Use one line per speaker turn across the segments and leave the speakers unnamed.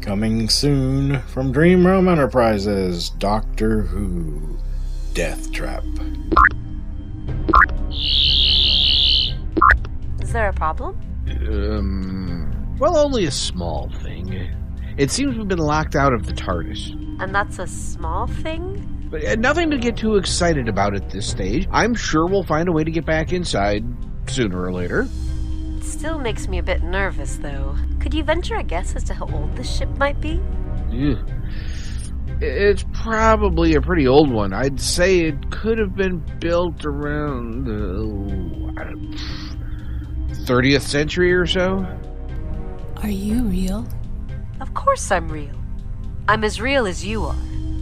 Coming soon from Dream Realm Enterprises, Doctor Who, Death Trap.
Is there a problem?
Well, only a small thing. It seems we've been locked out of the TARDIS.
And that's a small thing?
But nothing to get too excited about at this stage. I'm sure we'll find a way to get back inside sooner or later.
It still makes me a bit nervous, though. Could you venture a guess as to how old this ship might be?
Ugh. It's probably a pretty old one. I'd say it could have been built around the 30th century or so.
Are you real?
Of course I'm real. I'm as real as you are.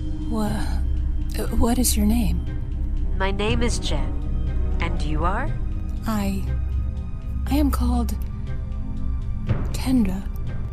What is your name?
My name is Jen. And you are?
I am called Kendra.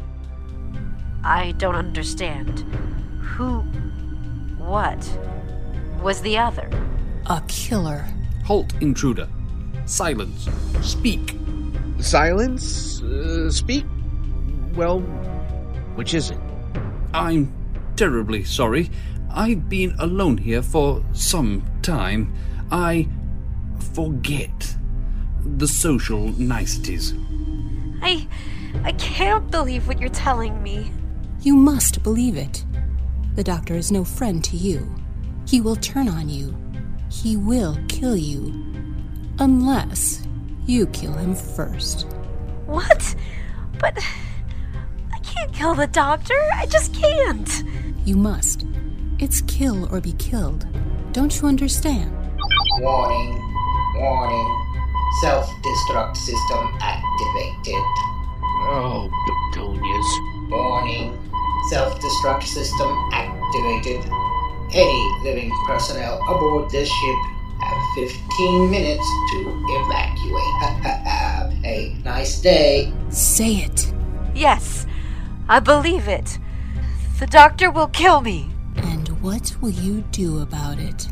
I don't understand. Who... what was the other?
A killer.
Halt, intruder. Silence. Speak.
Silence? Speak? Well, which is it?
I'm terribly sorry. I've been alone here for some time. I forget the social niceties.
I can't believe what you're telling me.
You must believe it. The Doctor is no friend to you. He will turn on you. He will kill you. Unless you kill him first.
What? But I can't kill the Doctor. I just can't.
You must. It's kill or be killed. Don't you understand?
Warning. Self-destruct system activated.
Oh, petunias.
Warning. Self-destruct system activated. Any living personnel aboard this ship have 15 minutes to evacuate. Have a nice day.
Say it.
Yes, I believe it. The Doctor will kill me.
And what will you do about it?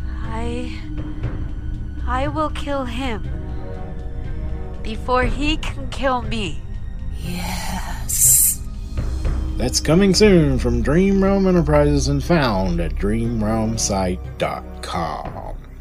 I will kill him before he can kill me.
Yes.
That's coming soon from Dream Realm Enterprises and found at dreamrealmsite.com.